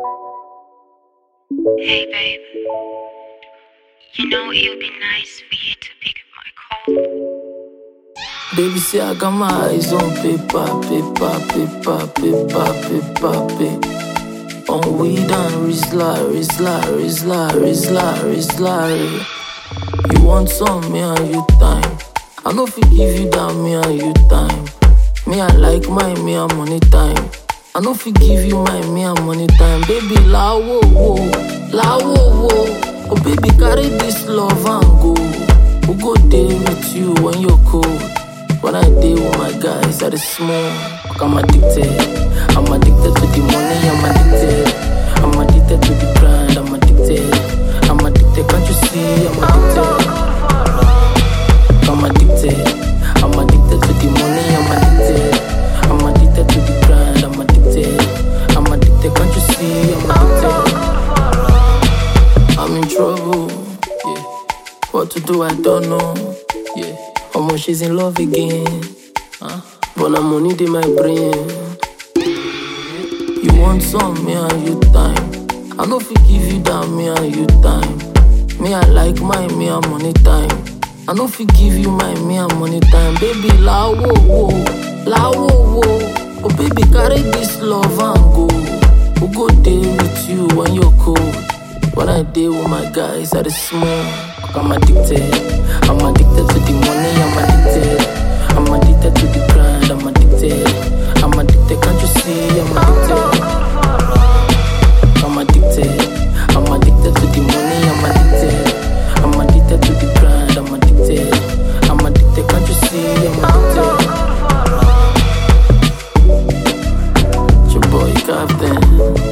Hey babe, you know it would be nice for you to pick up my call. Baby, say I got my eyes on paper. On weed and Rizla. You want some, me and you time. I know if you give you that, me and you time. Me I like mine, me and money time. I know if you give you mine, me and money time. Baby, la wo wo. Oh baby, carry this love and go. Who go day with you when you're cold? When I deal with my guys at the small, I'm addicted. I'm addicted to the money, I'm addicted. I'm addicted to the grind, I'm addicted. I'm addicted, can't you see? I'm addicted. I'm addicted. I'm addicted to the money, I'm addicted. I'm addicted to the grind, I'm addicted. I'm addicted, can't you see? I'm addicted. I'm in trouble, yeah. What to do, I don't know, yeah. Almost she's in love again, but I'm money in my brain. You want some, me and you time. I know if you give you that, me and you time. Me I like mine, me and money time. I know if you give you mine, me and money time. Baby, la wo wo. Oh baby, carry this love and go. Who go day with you when you're cold? When I deal with my guys at the small, I'm addicted. I'm addicted to the money, I'm addicted. I'm addicted to the grind, I'm addicted. I'm addicted, can't you see? I'm addicted. I'm addicted. I'm addicted to the money, I'm addicted. I'm addicted to the grind, I'm addicted. I'm addicted, can't you see? I'm addicted. It's your boy Captain.